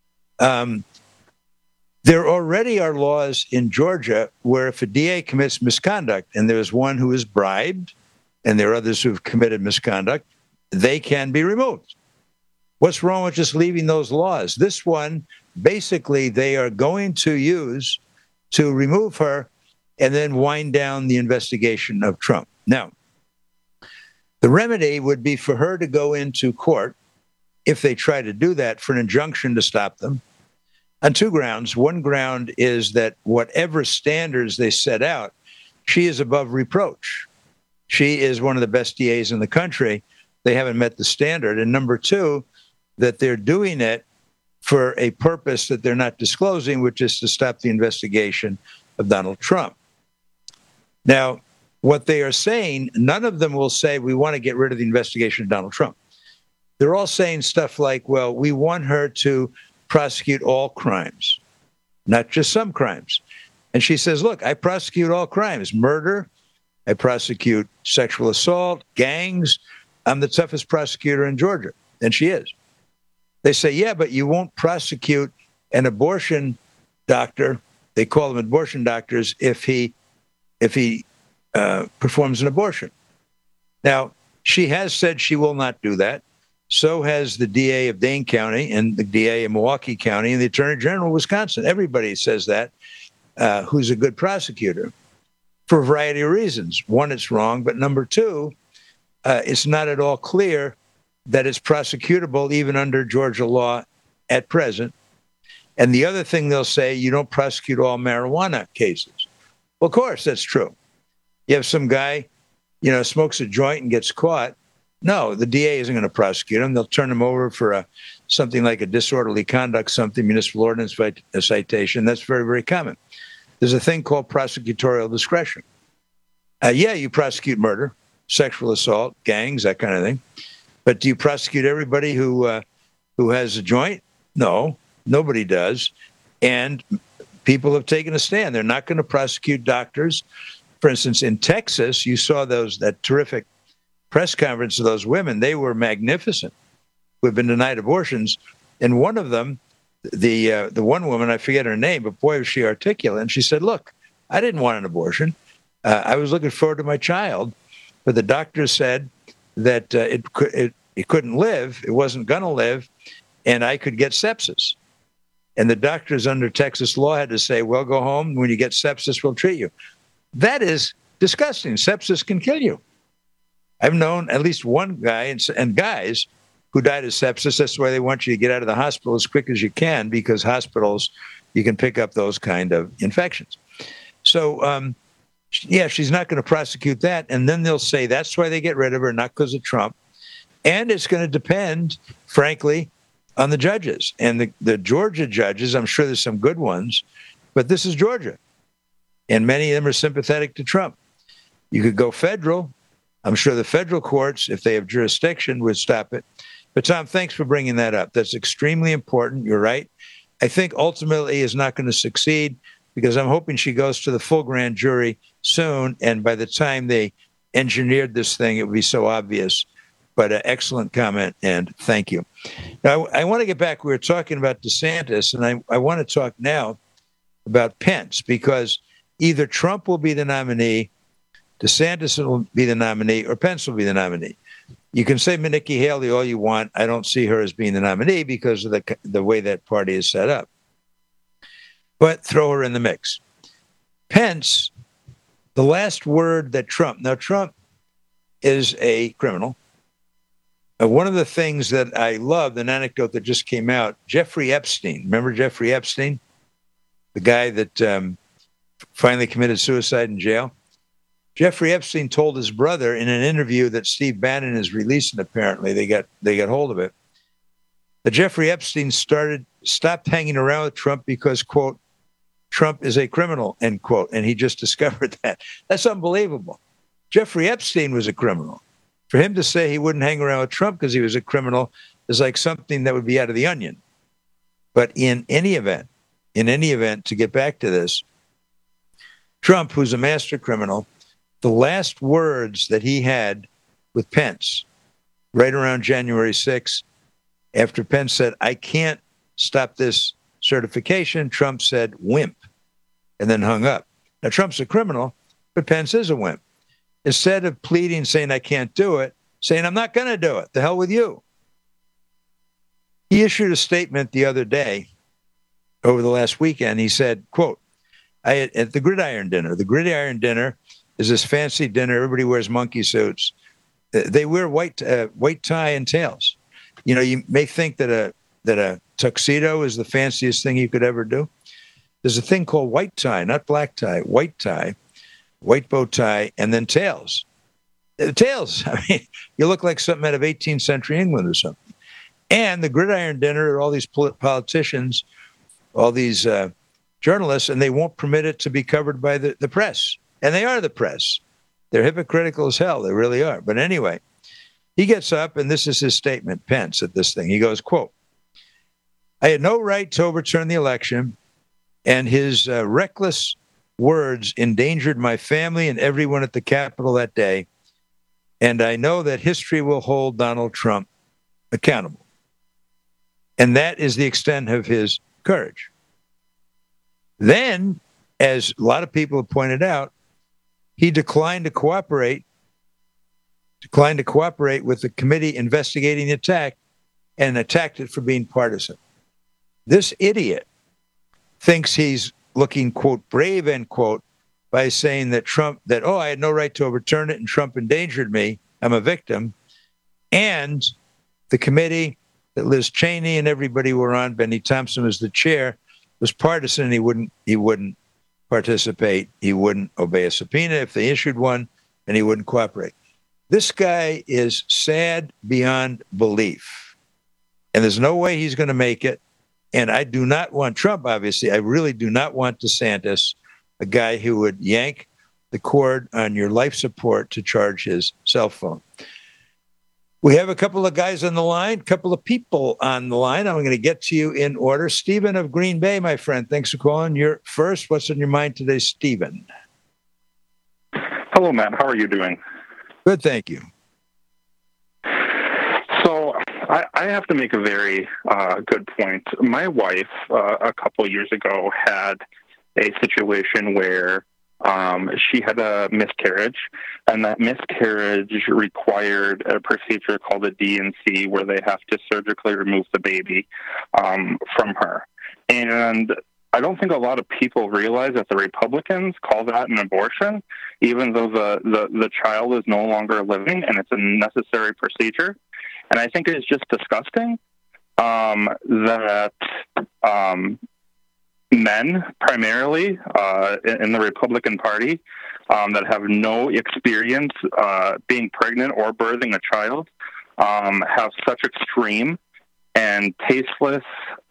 there already are laws in Georgia where if a DA commits misconduct, and there's one who is bribed, and there are others who have committed misconduct, they can be removed. What's wrong with just leaving those laws? This one, basically, they are going to use to remove her and then wind down the investigation of Trump. Now, the remedy would be for her to go into court, if they try to do that, for an injunction to stop them, on two grounds. One ground is that whatever standards they set out, she is above reproach. She is one of the best DAs in the country. They haven't met the standard. And number two, that they're doing it for a purpose that they're not disclosing, which is to stop the investigation of Donald Trump. Now, what they are saying, none of them will say, we want to get rid of the investigation of Donald Trump. They're all saying stuff like, well, we want her to prosecute all crimes, not just some crimes. And she says, look, I prosecute all crimes, murder, I prosecute sexual assault, gangs. I'm the toughest prosecutor in Georgia. And she is. They say, yeah, but you won't prosecute an abortion doctor. They call them abortion doctors if he performs an abortion. Now, she has said she will not do that. So has the DA of Dane County and the DA of Milwaukee County and the Attorney General of Wisconsin. Everybody says that, who's a good prosecutor, for a variety of reasons. One, it's wrong. But number two, it's not at all clear that it's prosecutable even under Georgia law at present. And the other thing they'll say, you don't prosecute all marijuana cases. Well, of course, that's true. You have some guy, smokes a joint and gets caught. No, the DA isn't going to prosecute him. They'll turn him over for something like a disorderly conduct, municipal ordinance citation. That's very, very common. There's a thing called prosecutorial discretion. You prosecute murder, sexual assault, gangs, that kind of thing. But do you prosecute everybody who has a joint? No, nobody does. And people have taken a stand. They're not going to prosecute doctors. For instance, in Texas, you saw that terrific press conference of those women. They were magnificent, who have been denied abortions. And one of them, the one woman, I forget her name, but boy, was she articulate. And she said, look, I didn't want an abortion. I was looking forward to my child. But the doctor said that it couldn't live. It wasn't going to live. And I could get sepsis. And the doctors under Texas law had to say, well, go home. When you get sepsis, we'll treat you. That is disgusting. Sepsis can kill you. I've known at least one guy and guys who died of sepsis. That's why they want you to get out of the hospital as quick as you can, because hospitals, you can pick up those kind of infections. So, she's not going to prosecute that. And then they'll say that's why they get rid of her, not because of Trump. And it's going to depend, frankly, on the judges. And the Georgia judges, I'm sure there's some good ones, but this is Georgia. And many of them are sympathetic to Trump. You could go federal. I'm sure the federal courts, if they have jurisdiction, would stop it. But Tom, thanks for bringing that up. That's extremely important. You're right. I think ultimately is not going to succeed because I'm hoping she goes to the full grand jury soon. And by the time they engineered this thing, it would be so obvious. But an excellent comment, and thank you. Now, I want to get back. We were talking about DeSantis, and I want to talk now about Pence, because either Trump will be the nominee, DeSantis will be the nominee, or Pence will be the nominee. You can say Nikki Haley all you want. I don't see her as being the nominee because of the way that party is set up. But throw her in the mix. Pence, the last word that Trump is a criminal. One of the things that I loved, an anecdote that just came out, Jeffrey Epstein. Remember Jeffrey Epstein? The guy that finally committed suicide in jail? Jeffrey Epstein told his brother in an interview that Steve Bannon is releasing, apparently, they got hold of it, that Jeffrey Epstein stopped hanging around with Trump because, quote, Trump is a criminal, end quote. And he just discovered that. That's unbelievable. Jeffrey Epstein was a criminal. For him to say he wouldn't hang around with Trump because he was a criminal is like something that would be out of The Onion. But in any event, to get back to this, Trump, who's a master criminal, the last words that he had with Pence right around January 6th, after Pence said, I can't stop this certification, Trump said, wimp, and then hung up. Now, Trump's a criminal, but Pence is a wimp. Instead of pleading, saying, I can't do it, saying, I'm not going to do it. The hell with you. He issued a statement the other day, over the last weekend. He said, quote, at the Gridiron Dinner is this fancy dinner. Everybody wears monkey suits. They wear white tie and tails. You know, you may think that a tuxedo is the fanciest thing you could ever do. There's a thing called white tie, not black tie, white bow tie, and then tails. Tails. I mean, you look like something out of 18th century England or something. And the Gridiron Dinner are all these politicians, all these journalists, and they won't permit it to be covered by the press. And they are the press. They're hypocritical as hell. They really are. But anyway, he gets up, and this is his statement, Pence, at this thing. He goes, quote, I had no right to overturn the election, and his reckless words endangered my family and everyone at the Capitol that day. And I know that history will hold Donald Trump accountable. And that is the extent of his courage. Then, as a lot of people have pointed out, he declined to cooperate with the committee investigating the attack and attacked it for being partisan. This idiot thinks he's looking, quote, brave, end quote, by saying that I had no right to overturn it and Trump endangered me. I'm a victim. And the committee that Liz Cheney and everybody were on, Benny Thompson was the chair, was partisan, and he wouldn't participate. He wouldn't obey a subpoena if they issued one, and he wouldn't cooperate. This guy is sad beyond belief, and there's no way he's going to make it. And I do not want Trump, obviously. I really do not want DeSantis, a guy who would yank the cord on your life support to charge his cell phone. We have a couple of guys on the line, a couple of people on the line. I'm going to get to you in order. Stephen of Green Bay, my friend, thanks for calling. You're first. What's on your mind today, Stephen? Hello, Matt. How are you doing? Good, thank you. So I have to make a very good point. My wife, a couple of years ago, had a situation where she had a miscarriage, and that miscarriage required a procedure called a D&C, where they have to surgically remove the baby from her. And I don't think a lot of people realize that the Republicans call that an abortion, even though the child is no longer living and it's a necessary procedure. And I think it's just disgusting that men, primarily in the Republican Party, that have no experience being pregnant or birthing a child, have such extreme and tasteless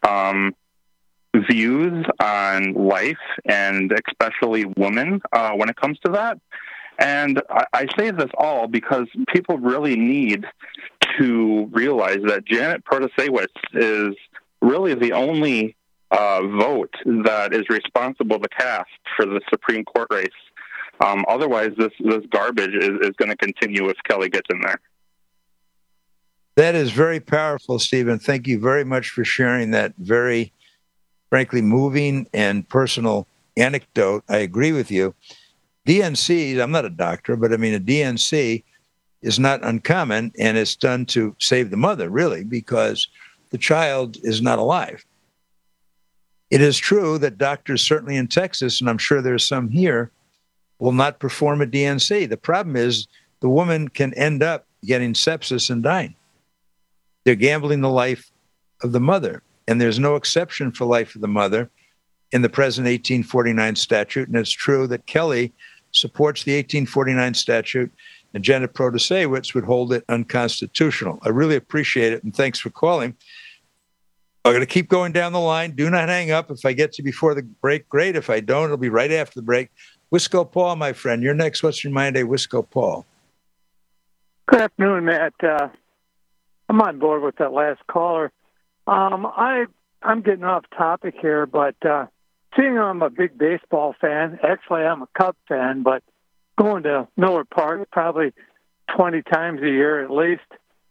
views on life, and especially women when it comes to that. And I say this all because people really need to realize that Janet Protasiewicz is really the only vote that is responsible to cast for the Supreme Court race. Otherwise, this garbage is going to continue if Kelly gets in there. That is very powerful, Stephen. Thank you very much for sharing that very, frankly, moving and personal anecdote. I agree with you. DNCs, I'm not a doctor, but I mean, a DNC is not uncommon, and it's done to save the mother, really, because the child is not alive. It is true that doctors, certainly in Texas, and I'm sure there's some here, will not perform a DNC. The problem is the woman can end up getting sepsis and dying. They're gambling the life of the mother, and there's no exception for life of the mother in the present 1849 statute. And it's true that Kelly supports the 1849 statute, and Janet Protasewicz would hold it unconstitutional. I really appreciate it, and thanks for calling. I'm going to keep going down the line. Do not hang up. If I get to you before the break, great. If I don't, it'll be right after the break. Wisco Paul, my friend. You're next. What's your mind, Wisco Paul? Good afternoon, Matt. I'm on board with that last caller. I'm getting off topic here, but seeing I'm a big baseball fan, actually I'm a Cub fan, but going to Miller Park probably 20 times a year at least.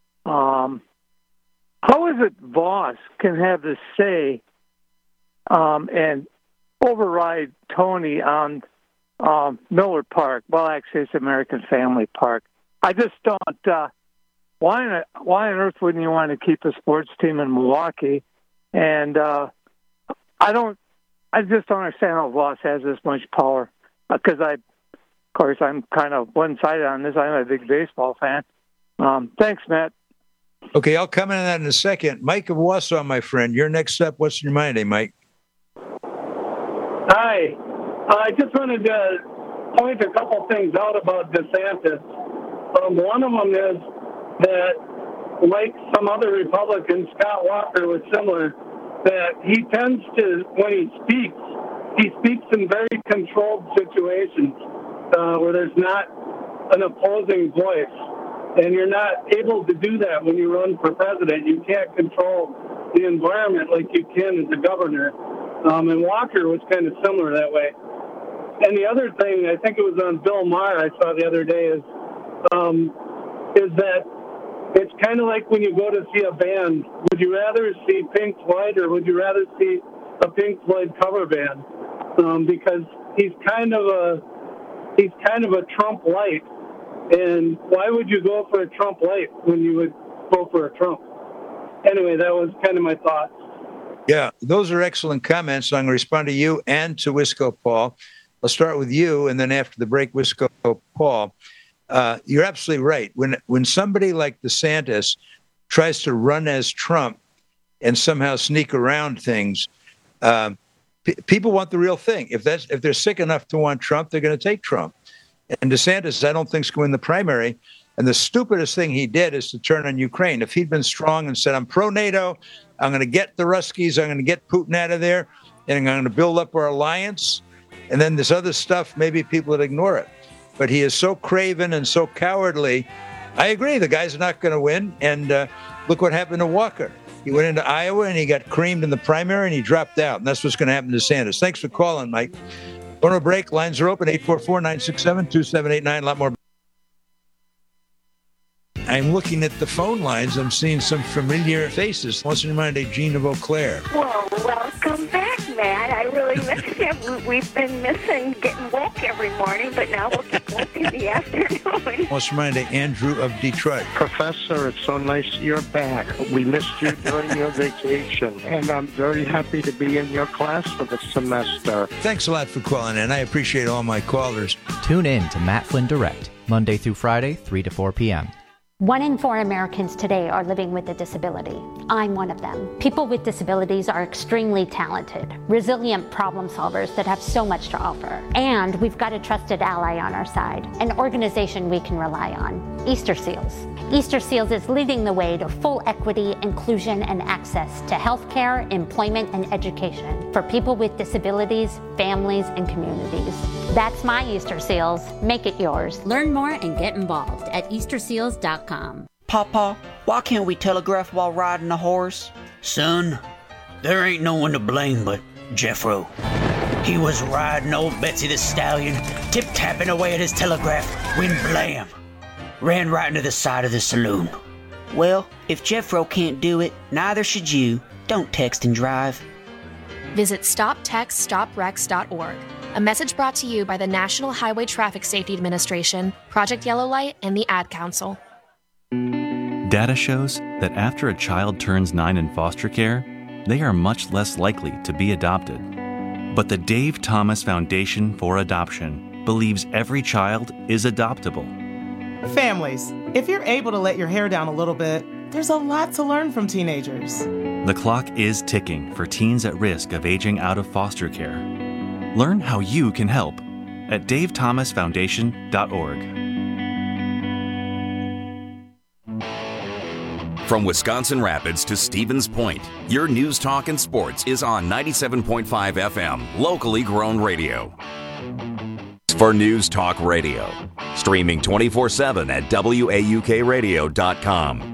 How is it Voss can have the say and override Tony on Miller Park? Well, actually, it's American Family Park. I just don't. Why on earth wouldn't you want to keep a sports team in Milwaukee? And I just don't understand how Voss has this much power. Because of course, I'm kind of one-sided on this. I'm a big baseball fan. Thanks, Matt. Okay, I'll come in on that in a second. Mike of Wausau, my friend. You're next up. What's your mind, Mike? Hi. I just wanted to point a couple things out about DeSantis. One of them is that, like some other Republicans, Scott Walker was similar, that he tends to, when he speaks in very controlled situations where there's not an opposing voice. And you're not able to do that when you run for president. You can't control the environment like you can as a governor. And Walker was kind of similar that way. And the other thing, I think it was on Bill Maher I saw the other day, is that it's kind of like when you go to see a band. Would you rather see Pink Floyd or would you rather see a Pink Floyd cover band? Because he's kind of a Trump light. And why would you go for a Trump light when you would go for a Trump? Anyway, that was kind of my thoughts. Yeah, those are excellent comments. So I'm going to respond to you and to Wisco Paul. I'll start with you, and then after the break, Wisco Paul. You're absolutely right. When somebody like DeSantis tries to run as Trump and somehow sneak around things, people want the real thing. If they're sick enough to want Trump, they're going to take Trump. And DeSantis, I don't think, is going to win the primary. And the stupidest thing he did is to turn on Ukraine. If he'd been strong and said, I'm pro-NATO, I'm going to get the Ruskies, I'm going to get Putin out of there, and I'm going to build up our alliance, and then this other stuff, maybe people would ignore it. But he is so craven and so cowardly. I agree, the guy's not going to win. And look what happened to Walker. He went into Iowa, and he got creamed in the primary, and he dropped out. And that's what's going to happen to DeSantis. Thanks for calling, Mike. Going to a break. Lines are open, 844-967-2789. A lot more. I'm looking at the phone lines. I'm seeing some familiar faces. What's in your mind, Jean of Eau Claire? Well, welcome back, Matt. I really miss you. We've been missing getting woke every morning, but now we'll get woke in the afternoon. What's in your mind, Andrew of Detroit? Professor, it's so nice you're back. We missed you during your vacation, and I'm very happy to be in your class for the semester. Thanks a lot for calling in. I appreciate all my callers. Tune in to Matt Flynn Direct, Monday through Friday, 3 to 4 p.m. 1 in 4 Americans today are living with a disability. I'm one of them. People with disabilities are extremely talented, resilient problem solvers that have so much to offer. And we've got a trusted ally on our side, an organization we can rely on, Easter Seals. Easter Seals is leading the way to full equity, inclusion, and access to healthcare, employment, and education for people with disabilities, families, and communities. That's my Easter Seals. Make it yours. Learn more and get involved at EasterSeals.com. Papa, why can't we telegraph while riding a horse? Son, there ain't no one to blame but Jeffro. He was riding old Betsy the Stallion, tip-tapping away at his telegraph, when blam! Ran right into the side of the saloon. Well, if Jeffro can't do it, neither should you. Don't text and drive. Visit StopTextStopWrecks.org, A message brought to you by the National Highway Traffic Safety Administration, Project Yellow Light, and the Ad Council. Data shows that after a child turns 9 in foster care, they are much less likely to be adopted. But the Dave Thomas Foundation for Adoption believes every child is adoptable. Families, if you're able to let your hair down a little bit, there's a lot to learn from teenagers. The clock is ticking for teens at risk of aging out of foster care. Learn how you can help at davethomasfoundation.org. From Wisconsin Rapids to Stevens Point, your news, talk, and sports is on 97.5 FM, locally grown radio. For News Talk Radio, streaming 24/7 at WAUKradio.com.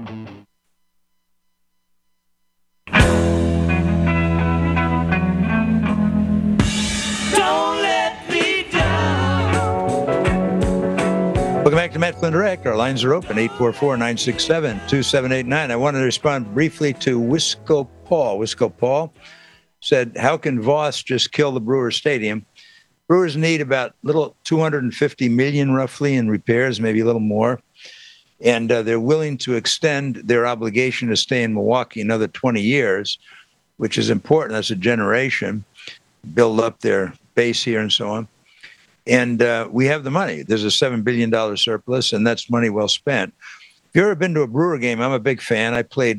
Welcome back to Matt Flynn Direct. Our lines are open, 844-967-2789. I wanted to respond briefly to Wisco Paul. Wisco Paul said, how can Voss just kill the Brewers Stadium? Brewers need about $250 million roughly in repairs, maybe a little more. And they're willing to extend their obligation to stay in Milwaukee another 20 years, which is important. That's a generation, build up their base here and so on. And we have the money. There's a $7 billion surplus, and that's money well spent. If you've ever been to a Brewer game, I'm a big fan. I played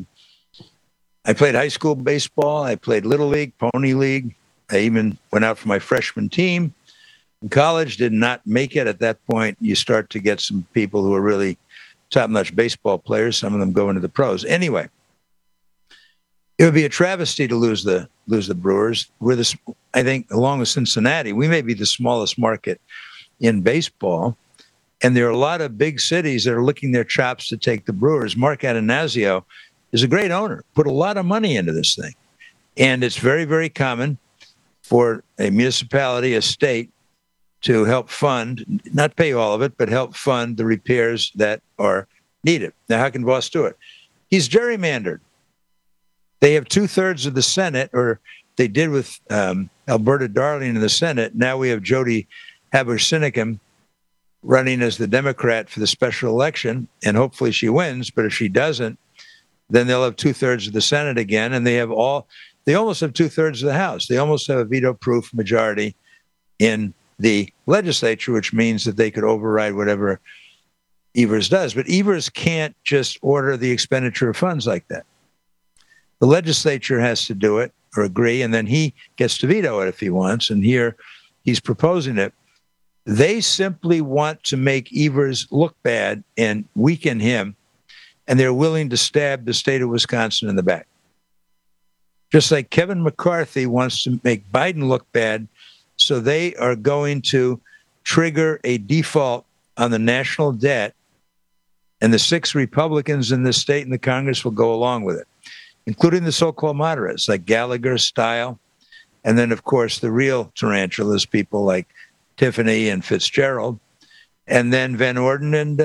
high school baseball. I played Little League, Pony League. I even went out for my freshman team. In college, did not make it. At that point, you start to get some people who are really top-notch baseball players. Some of them go into the pros. Anyway, it would be a travesty to lose the Brewers. I think, along with Cincinnati, we may be the smallest market in baseball, and there are a lot of big cities that are licking their chops to take the Brewers. Mark Atanasio is a great owner, put a lot of money into this thing, and it's very, very common for a municipality, a state, to help fund, not pay all of it, but help fund the repairs that are needed. Now, how can Voss do it? He's gerrymandered. They have 2/3 of the Senate, or they did with Alberta Darling in the Senate. Now we have Jody Haber-Sinickim running as the Democrat for the special election, and hopefully she wins. But if she doesn't, then they'll have 2/3 of the Senate again, and they almost have 2/3 of the House. They almost have a veto-proof majority in the legislature, which means that they could override whatever Evers does. But Evers can't just order the expenditure of funds like that. The legislature has to do it or agree, and then he gets to veto it if he wants, and here he's proposing it. They simply want to make Evers look bad and weaken him, and they're willing to stab the state of Wisconsin in the back. Just like Kevin McCarthy wants to make Biden look bad, so they are going to trigger a default on the national debt, and the 6 Republicans in the state and the Congress will go along with it, including the so-called moderates like Gallagher, Style, and then, of course, the real tarantulas, people like Tiffany and Fitzgerald, and then Van Orden and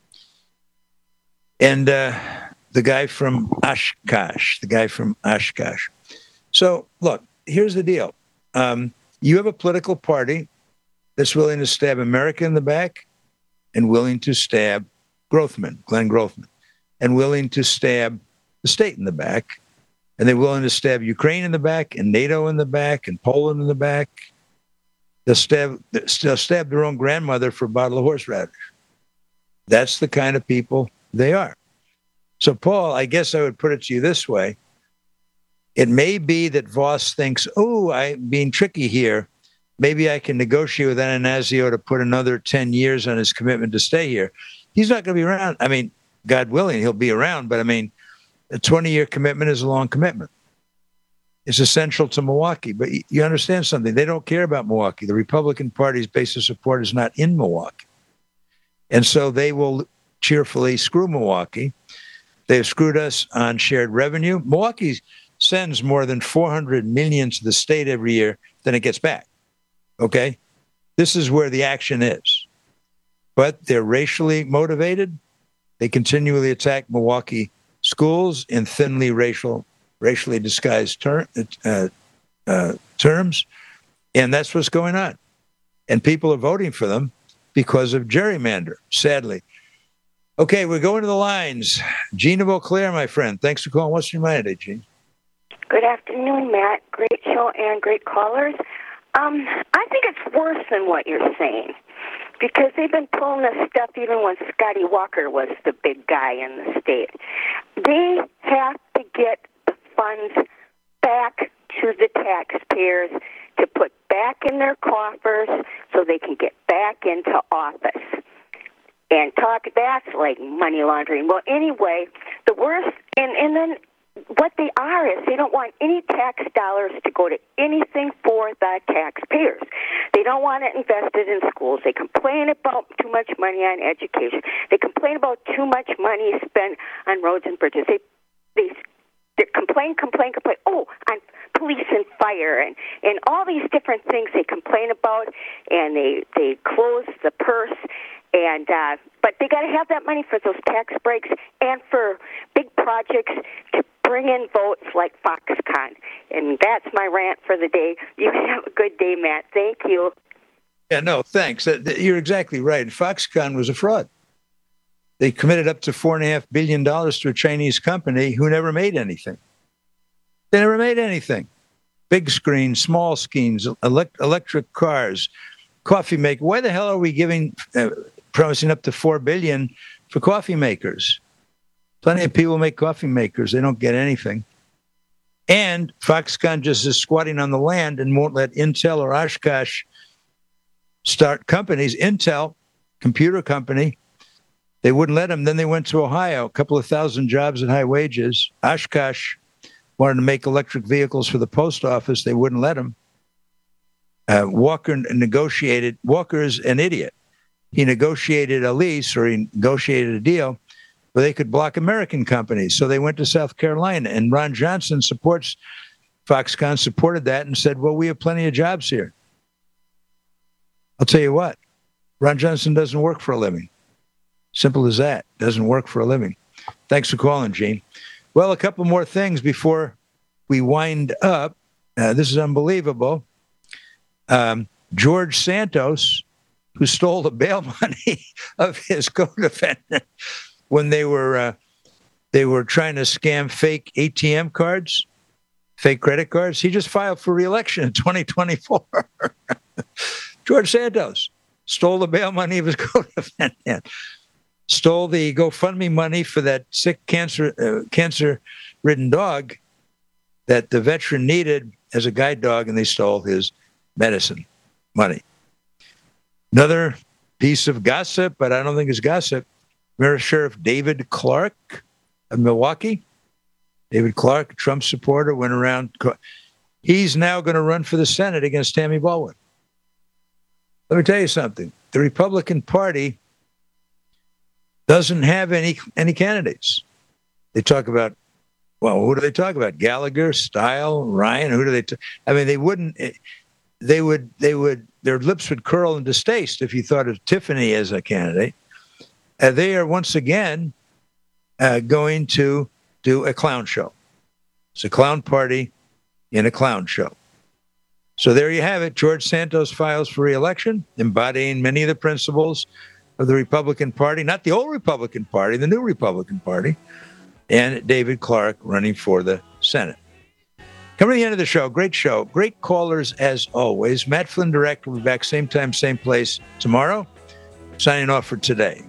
the guy from Oshkosh. So, look, here's the deal. You have a political party that's willing to stab America in the back and willing to stab Glenn Grothman, and willing to stab the state in the back, and they're willing to stab Ukraine in the back and NATO in the back and Poland in the back. They'll stab their own grandmother for a bottle of horseradish. That's the kind of people they are. So, Paul, I guess I would put it to you this way. It may be that Voss thinks, I'm being tricky here. Maybe I can negotiate with Atanasio to put another 10 years on his commitment to stay here. He's not going to be around. I mean, God willing, he'll be around. But, I mean, a 20-year commitment is a long commitment. It's essential to Milwaukee. But you understand something. They don't care about Milwaukee. The Republican Party's base of support is not in Milwaukee. And so they will cheerfully screw Milwaukee. They've screwed us on shared revenue. Milwaukee sends more than $400 million to the state every year than it gets back. Okay? This is where the action is. But they're racially motivated. They continually attack Milwaukee schools in thinly racially disguised terms. And that's what's going on. and people are voting for them because of gerrymander, sadly. Okay, we're going to the lines. Gene of Eau Claire, my friend. Thanks for calling. What's your mind today, Gene? Good afternoon, Matt. Great show and great callers. I think it's worse than what you're saying, because they've been pulling this stuff even when Scotty Walker was the big guy in the state. They have to get the funds back to the taxpayers to put back in their coffers so they can get back into office. And that's like money laundering. Well, anyway, the worst, and then what they are is they don't want any tax dollars to go to anything for the taxpayers. They don't want it invested in schools. They complain about too much money on education. They complain about too much money spent on roads and bridges. They complain. Oh, on police and fire and all these different things they complain about, and they close the purse. And but they got to have that money for those tax breaks and for big projects to bring in votes like Foxconn. And that's my rant for the day. You have a good day, Matt. Thank you. Yeah, no, thanks. You're exactly right. Foxconn was a fraud. They committed up to $4.5 billion to a Chinese company who never made anything. They never made anything. Big screens, small screens, electric cars, coffee maker. Why the hell are we promising up to $4 billion for coffee makers? Plenty of people make coffee makers. They don't get anything. And Foxconn just is squatting on the land and won't let Intel or Oshkosh start companies. Intel, computer company, they wouldn't let them. Then they went to Ohio, a couple of thousand jobs at high wages. Oshkosh wanted to make electric vehicles for the post office. They wouldn't let them. Walker negotiated. Walker's an idiot. He negotiated a lease, or he negotiated a deal where they could block American companies. So they went to South Carolina, and Ron Johnson supported that and said, well, we have plenty of jobs here. I'll tell you what, Ron Johnson doesn't work for a living. Simple as that. Doesn't work for a living. Thanks for calling, Gene. Well, a couple more things before we wind up. This is unbelievable. George Santos, who stole the bail money of his co-defendant when they were trying to scam fake ATM cards, fake credit cards, he just filed for re-election in 2024. George Santos stole the bail money of his co-defendant, stole the GoFundMe money for that sick cancer-ridden dog that the veteran needed as a guide dog, and they stole his medicine money. Another piece of gossip, but I don't think it's gossip. Remember Sheriff David Clark of Milwaukee? David Clark, a Trump supporter, went around. He's now going to run for the Senate against Tammy Baldwin. Let me tell you something. The Republican Party doesn't have any candidates. They talk about, well, who do they talk about? Gallagher, Stile, Ryan. Who do they? I mean, they wouldn't. They would. Their lips would curl in distaste if you thought of Tiffany as a candidate. They are once again going to do a clown show. It's a clown party in a clown show. So there you have it. George Santos files for re-election, embodying many of the principles of the Republican Party, not the old Republican Party, the new Republican Party, and David Clark running for the Senate. Coming to the end of the show, great callers as always. Matt Flynn Direct will be back same time, same place tomorrow. Signing off for today.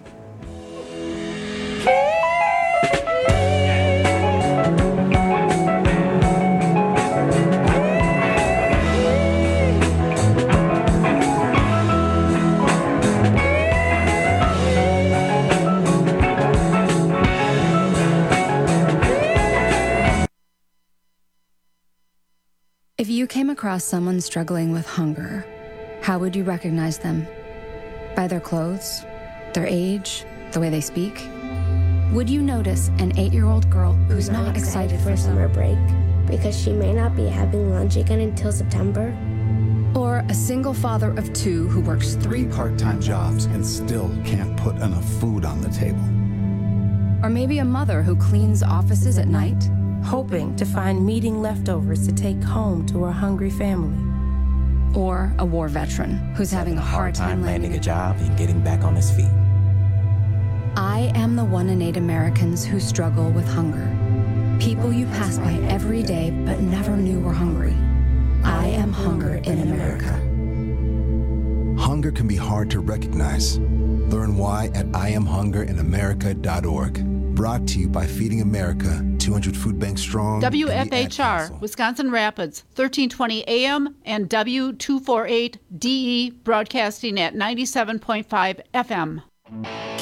If you came across someone struggling with hunger, how would you recognize them? By their clothes, their age, the way they speak? Would you notice an 8-year-old girl who's not excited for summer break because she may not be having lunch again until September? Or a single father of 2 who works 3 part-time jobs and still can't put enough food on the table? Or maybe a mother who cleans offices at night, hoping to find meeting leftovers to take home to her hungry family. or a war veteran who's having a hard time landing a job and getting back on his feet. I am the 1 in 8 Americans who struggle with hunger. People you pass by every day but never knew were hungry. I am hunger in America. Hunger can be hard to recognize. Learn why at IamHungerInAmerica.org. Brought to you by Feeding America, 200 Food Bank Strong. WFHR, Wisconsin Rapids, 1320 AM and W248DE, broadcasting at 97.5 FM.